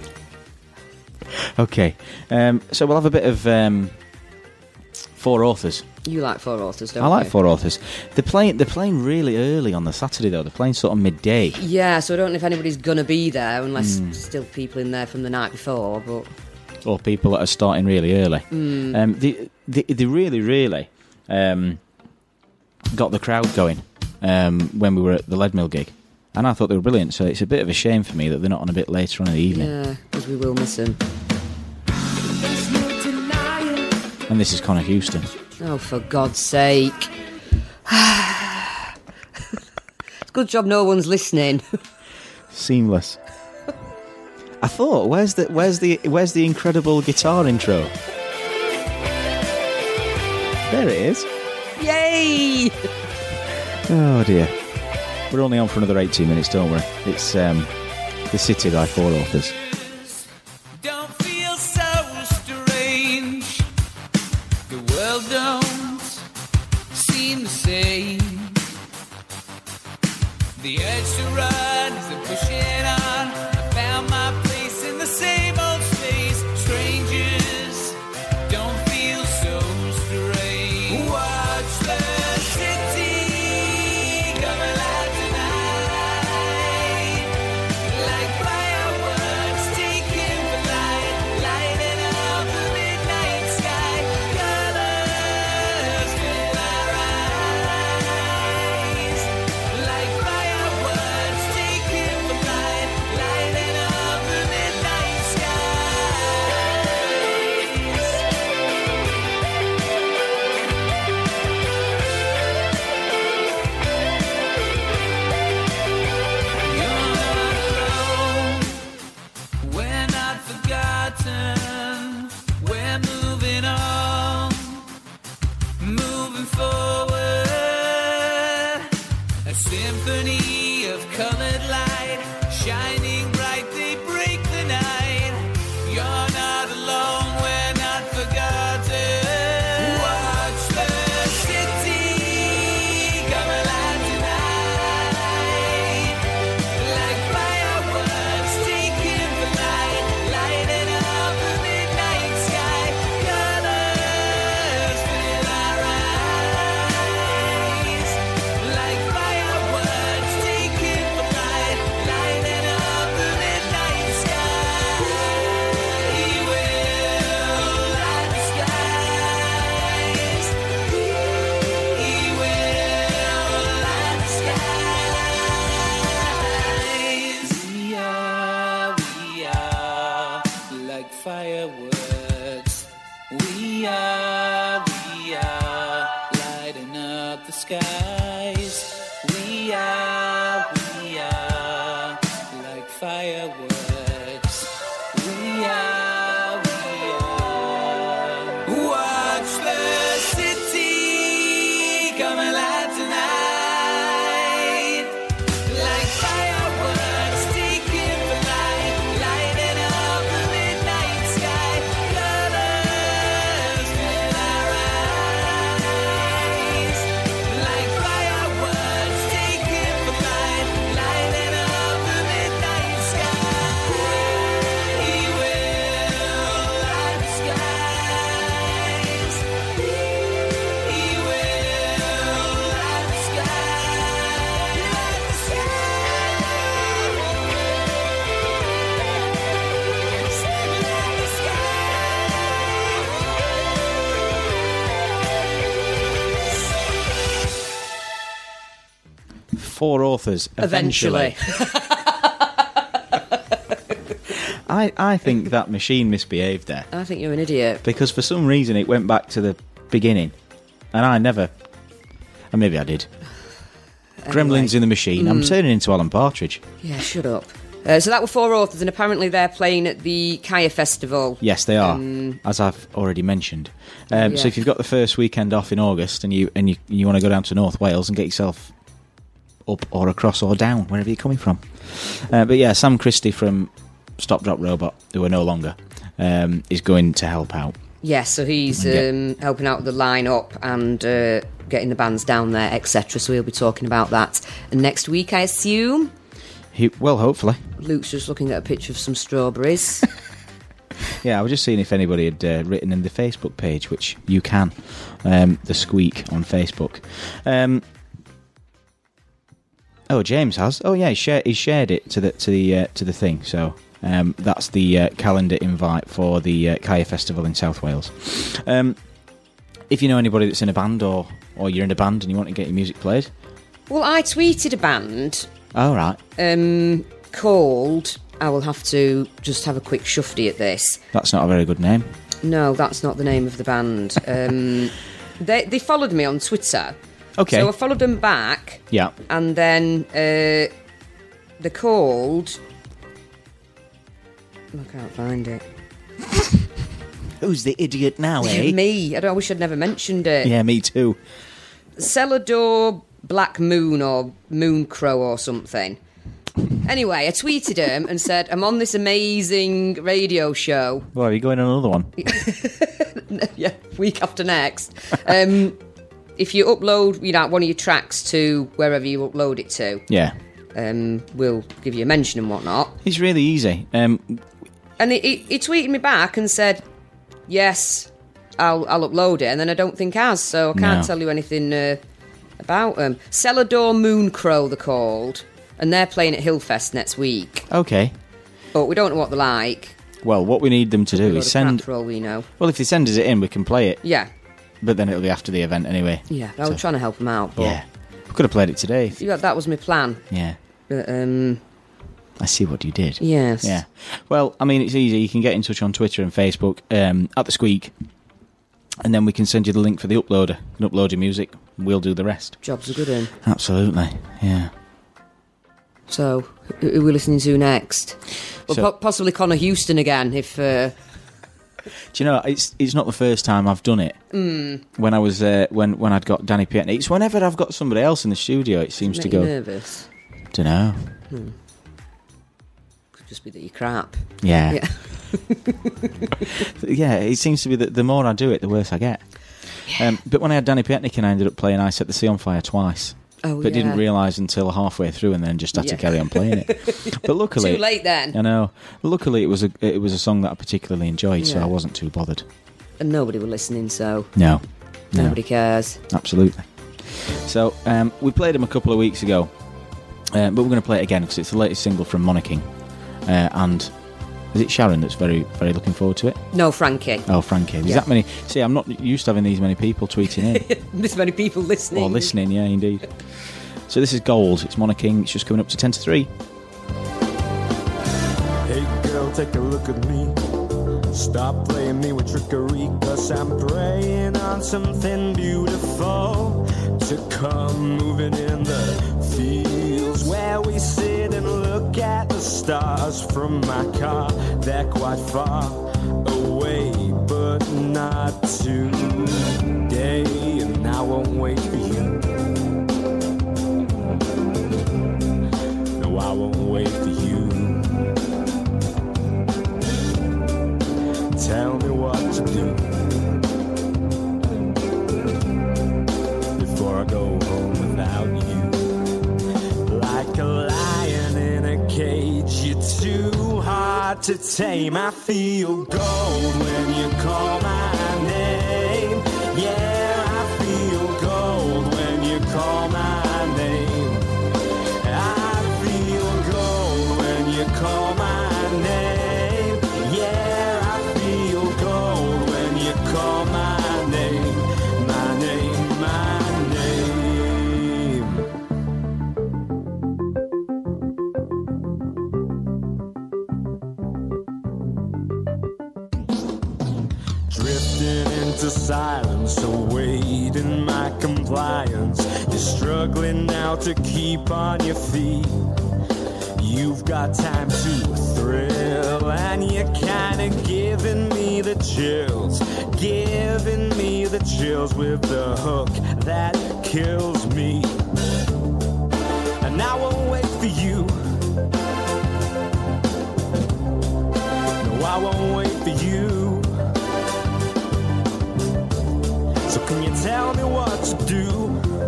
Okay, um, so we'll have a bit of um, Four Authors. You like Four Authors, don't I like you? Four Authors. They're playing. They're playing really early on the Saturday though. They're playing sort of midday. Yeah, so I don't know if anybody's gonna be there unless Mm. still people in there from the night before. But Or people that are starting really early. Mm. Um, they, they they really really um, got the crowd going um, when we were at the Leadmill gig, and I thought they were brilliant. So it's a bit of a shame for me that they're not on a bit later on in the evening. yeah, because we will miss them. And this is Connor Houston. Oh, for God's sake! It's a good job no one's listening. Seamless. I thought, where's the where's the where's the incredible guitar intro? There it is. Yay! Oh dear. We're only on for another eighteen minutes, don't we? It's um, The City by Four Authors. Don't feel so strange. The world don't seem the same. The urge to run is a pushing on. I found my place in the same old space. Strangers don't feel so strange. Watch the city come alive tonight, like fireworks taking flight, lighting up the midnight sky. Colors fill our eyes, like fireworks taking flight, lighting up the midnight We're not forgotten. We're moving on, moving forward. A symphony of colored light, shining bright. They break the night. You're not alone. We're not forgotten. Watch the city come alive tonight, like fireworks taking flight, lighting up the midnight sky. Colors fill our eyes, like fireworks taking flight, lighting up the midnight sky. He will light the skies. He will light the skies. We are, we are like fireworks. We are, we are lighting up the skies. We are, we are like fireworks. We are, we are. Watch the city come alive tonight, like fireworks taking flight, lighting up the midnight sky. Colors fill our eyes, like fireworks taking flight, lighting up the midnight sky. He will light the skies. He will light the skies. Light the skies. Light the Four Authors. Eventually. I, I think that machine misbehaved there. I think you're an idiot. Because for some reason it went back to the beginning. And I never... And maybe I did. Gremlins in the Machine. I'm turning into Alan Partridge. Yeah, shut up. Uh, so that were four authors, and apparently they're playing at the Kaya Festival. Yes, they are, Um, as I've already mentioned. Um, yeah. So if you've got the first weekend off in August and you and you, you want to go down to North Wales and get yourself up or across or down, wherever you're coming from. Uh, but yeah, Sam Christie from Stop Drop Robot, who are no longer, um, is going to help out. Yes, so he's Okay. um, helping out with the line-up and uh, getting the bands down there, et cetera. So we'll be talking about that next week, I assume. He, well, hopefully. Luke's just looking at a picture of some strawberries. Yeah, I was just seeing if anybody had uh, written in the Facebook page, which you can, um, the Squeak on Facebook. Um, oh, James has. Oh, yeah, he shared, he shared it to the to the uh, to the thing. So um, that's the uh, calendar invite for the uh, Kaya Festival in South Wales. Um, if you know anybody that's in a band, or or you're in a band and you want to get your music played, Well, I tweeted a band all right, um, called... I will have to just have a quick shufty at this. that's not a very good name. No, that's not the name of the band. Um, they they followed me on Twitter. Okay. So I followed them back, Yeah. and then uh, they're called... I can't find it. Who's the idiot now, eh? Me. I, don't, I wish I'd never mentioned it. Yeah, me too. Celador Black Moon or Moon Crow or something. Anyway, I tweeted him and said, I'm on this amazing radio show. Well, are you going on another one? Yeah, week after next. Um, if you upload, you know, one of your tracks to wherever you upload it to, Yeah. um, we'll give you a mention and whatnot. It's really easy. Um, And he, he, he tweeted me back and said, yes, I'll, I'll upload it. And then I don't think has, so I can't No. tell you anything uh, about them. Celador Moon Crow, they're called. And they're playing at Hillfest next week. okay. But we don't know what they're like. Well, what we need them to A do load is of send... crap for all we know. Well, if they send us it in, we can play it. Yeah, But then it'll be after the event anyway. yeah. I So- was trying to help them out. But Yeah. We could have played it today. if- yeah, that was my plan. Yeah. But, um, I see what you did. yes. Yeah. Well, I mean, it's easy. You can get in touch on Twitter and Facebook um, at The Squeak. And then we can send you the link for the uploader. You can upload your music. We'll do the rest. Job's a good one. Absolutely. Yeah. So, who who are we listening to next? Well, So- po- possibly Connor Houston again, if... Uh, Do you know, it's it's not the first time I've done it. Mm. When I was, uh, when, when I'd got Danny Pietney. It's whenever I've got somebody else in the studio, it seems to make you go... nervous. Dunno. Could just be that you're crap. Yeah. Yeah. Yeah, it seems to be that the more I do it, the worse I get. Um, but when I had Danny Pietnik, I ended up playing I Set the Sea on Fire twice. Oh, but yeah. didn't realise until halfway through, and then just had to Yeah. carry on playing it. But luckily, Too late then. I know. Luckily, it was a it was a song that I particularly enjoyed, so Yeah. I wasn't too bothered. And nobody were listening, so No, no, nobody cares. absolutely. So um, we played him a couple of weeks ago, uh, but we're going to play it again because it's the latest single from Monarching, uh, and is it Sharon that's very very looking forward to it? No, Frankie. Oh, Frankie, there's Yeah. that many. See, I'm not used to having these many people tweeting in. This many people listening. Or listening, yeah, indeed. So this is Gold. It's Monarching. It's just coming up to ten to three. Hey girl, take a look at me. Stop playing me with trickery, cause I'm praying on something beautiful to come, moving in the fields where we sit and look at the stars from my car. They're quite far away, but not today, and I won't wait for you. No, I won't wait for you. Tell me what to do before I go home without you. Like a lion in a cage, you're too hard to tame. I feel gold when you call my name. Yeah, I feel gold when you call my name. I feel gold when you call my name. Yeah, I feel gold when you call my name. My name, my name. Drifting into silence, awaiting my compliance. You're struggling now to keep on your feet. You've got time to thrill, and you're kinda giving me the chills, giving me the chills with the hook that kills me. And I won't wait for you. No, I won't wait for you. So can you tell me what to do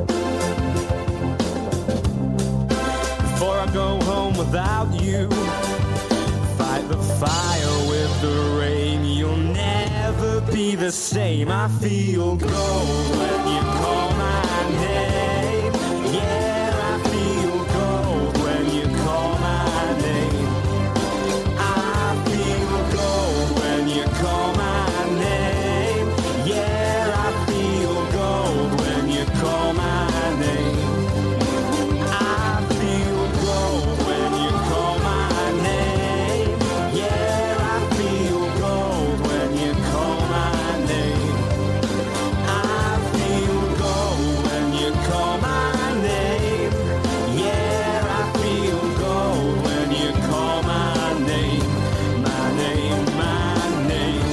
before I go home without you? Fight the fire with the rain. You'll never be the same. I feel gold when you call my name. Yeah, I feel gold when you call my name. I feel gold when you call my name. Yeah, I feel gold when you call my name. I feel gold when you call my name. Yeah, I feel gold when you call my name. I feel gold when you call my name. Yeah, I feel gold when you call my name. My name, my name.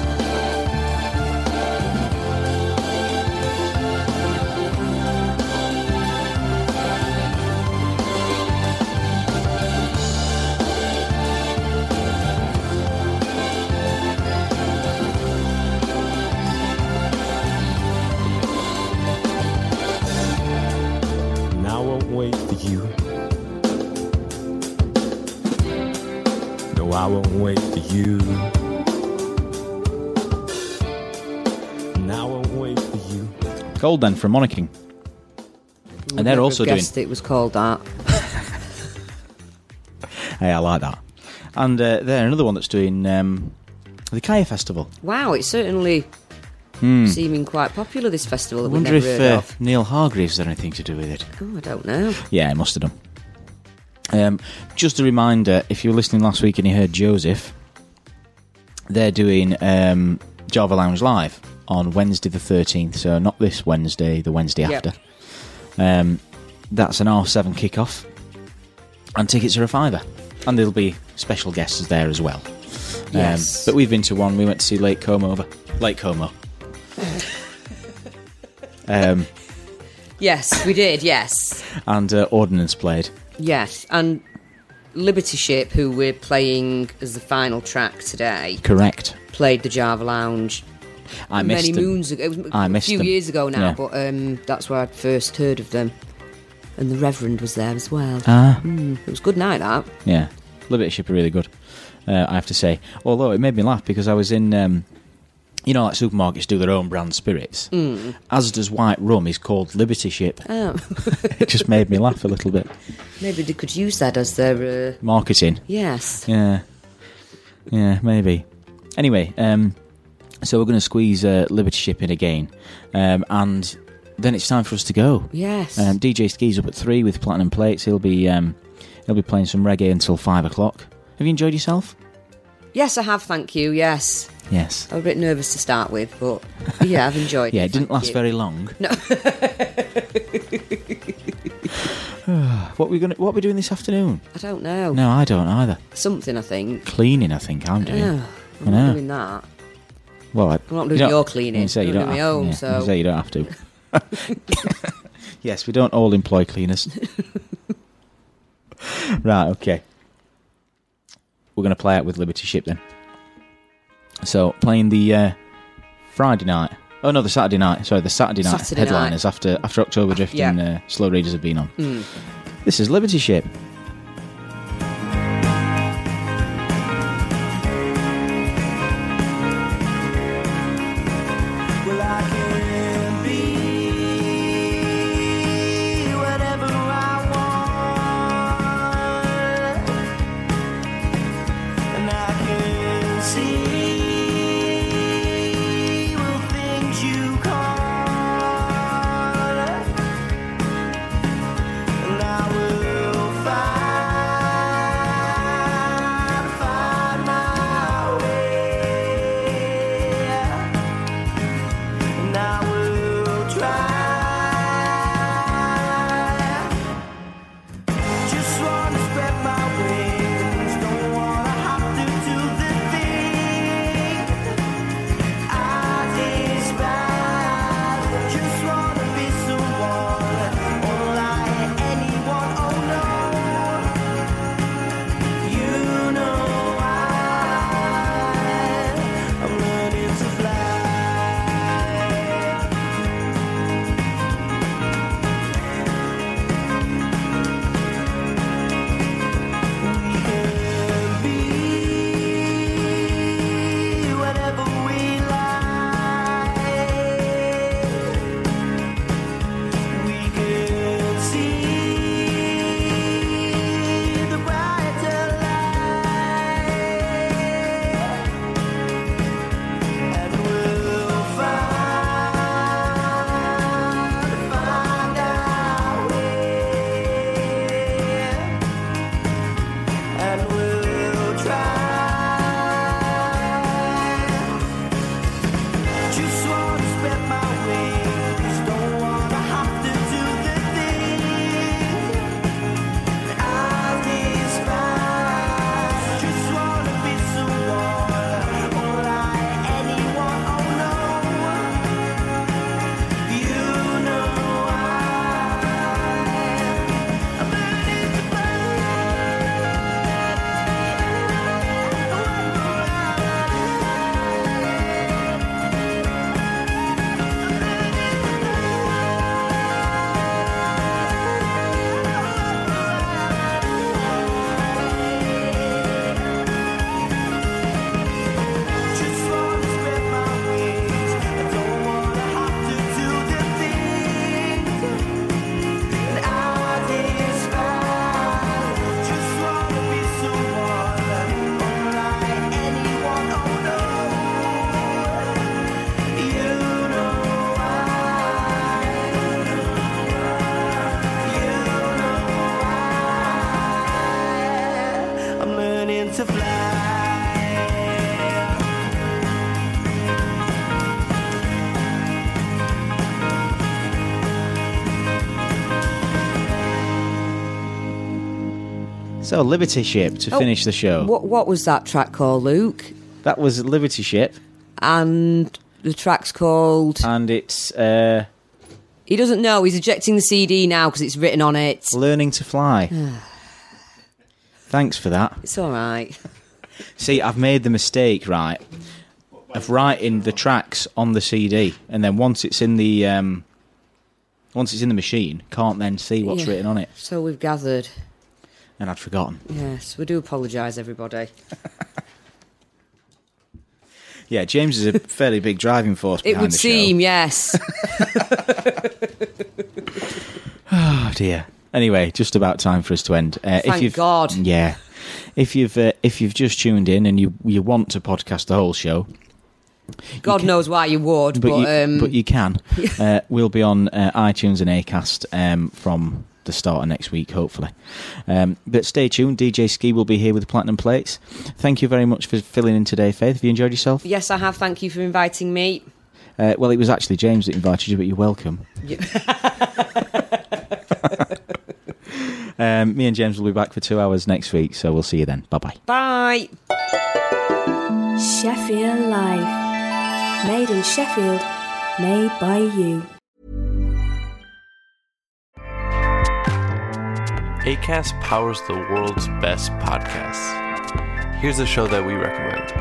And I won't wait for you. No, I won't wait for you. And I won't wait for you. Gold then from Monarching. And they're Never also doing. guessed it was called that. Hey, I like that. And uh, they're another one that's doing um, the Kaya Festival. Wow, it's certainly Hmm. seeming quite popular, this festival I that we've wonder never if heard uh, of. Neil Hargreaves had anything to do with it. Oh, I don't know. Yeah, he must have done. Um, just a reminder, if you were listening last week and you heard Joseph, they're doing um, Java Lounge Live on Wednesday the thirteenth, so not this Wednesday, the Wednesday Yep. after. Um, that's an R seven kickoff, and tickets are a fiver. And there'll be special guests there as well. Yes. Um, but we've been to one, we went to see Lake Como over. Lake Como. um, Yes, we did, yes. and uh, Ordnance played. Yes, and Liberty Ship, who we're playing as the final track today, Correct. played the Java Lounge I missed many them. moons ago. It was I a missed few them. years ago now, Yeah. but um, that's where I'd first heard of them. And the Reverend was there as well. Ah. Mm, it was a good night, that. Yeah, Liberty Ship are really good, uh, I have to say. Although it made me laugh because I was in, um, you know, like supermarkets do their own brand spirits. Mm. Asda's white rum is called Liberty Ship. Oh. It just made me laugh a little bit. Maybe they could use that as their... Uh, Marketing. yes. Yeah, yeah, maybe. Anyway, um, so we're going to squeeze uh, Liberty Ship in again, um, and then it's time for us to go. Yes. Um, D J Ski's up at three with Platinum Plates. He'll be um, he'll be playing some reggae until five o'clock. Have you enjoyed yourself? Yes, I have, thank you, yes. Yes. I was a bit nervous to start with, but yeah, I've enjoyed it. Yeah, it didn't thank last you. very long. No. What we gonna what are we doing this afternoon? I don't know. No, I don't either. Something, I think. Cleaning, I think I'm doing. Oh, I I'm know. not doing that. Well, I, I'm not you doing don't- your cleaning. You say you I'm don't doing have, my own, yeah, so- you say you don't have to. Yes, we don't all employ cleaners. Right, okay. We're going to play out with Liberty Ship then. So, playing the uh, Friday night. Oh, no, the Saturday night. Sorry, the Saturday night Saturday headliners night. after after October Drift Yeah. and uh, Slow Readers have been on. Mm. This is Liberty Ship. Well, I can be whatever I want, and I can see well, things you can't, and I will find So, Liberty Ship, to Oh, finish the show. What What was that track called, Luke? That was Liberty Ship. And the track's called... And it's... Uh, he doesn't know. He's ejecting the C D now because it's written on it. Learning to Fly. Thanks for that. It's all right. See, I've made the mistake, right, of writing the tracks on the C D, and then once it's in the um, once it's in the machine, can't then see what's Yeah. written on it. So we've gathered. And I'd forgotten. Yes, we do apologise, everybody. Yeah, James is a fairly big driving force It behind would the seem, yes. Oh dear. Anyway, just about time for us to end. Uh, Thank if you've, God. Yeah. If you've uh, if you've just tuned in and you you want to podcast the whole show, God can, knows why you would, but... but, you, um, but you can. uh, we'll be on uh, iTunes and Acast um, from the start of next week, hopefully. Um, but stay tuned. D J Ski will be here with the Platinum Plates. Thank you very much for filling in today, Faith. Have you enjoyed yourself? Yes, I have. Thank you for inviting me. Uh, well, it was actually James that invited you, but you're welcome. Yeah. um, me and James will be back for two hours next week, so we'll see you then. Bye-bye. Bye. Sheffield Life. Made in Sheffield. Made by you. Acast powers the world's best podcasts. Here's a show that we recommend.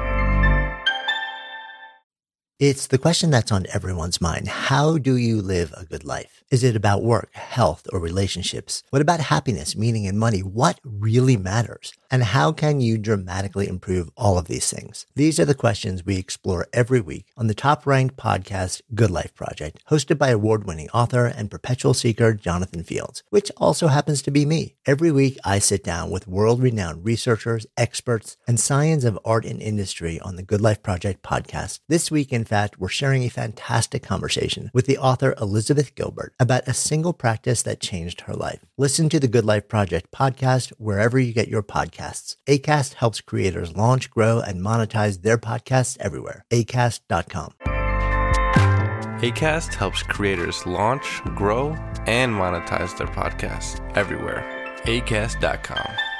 It's the question that's on everyone's mind. How do you live a good life? Is it about work, health, or relationships? What about happiness, meaning, and money? What really matters? And how can you dramatically improve all of these things? These are the questions we explore every week on the top-ranked podcast, Good Life Project, hosted by award-winning author and perpetual seeker Jonathan Fields, which also happens to be me. Every week, I sit down with world-renowned researchers, experts, and science of art and industry on the Good Life Project podcast. This week, in fact, we're sharing a fantastic conversation with the author Elizabeth Gilbert about a single practice that changed her life. Listen to the Good Life Project podcast wherever you get your podcasts. Acast helps creators launch, grow, and monetize their podcasts everywhere. acast dot com. Acast helps creators launch, grow, and monetize their podcasts everywhere. acast dot com.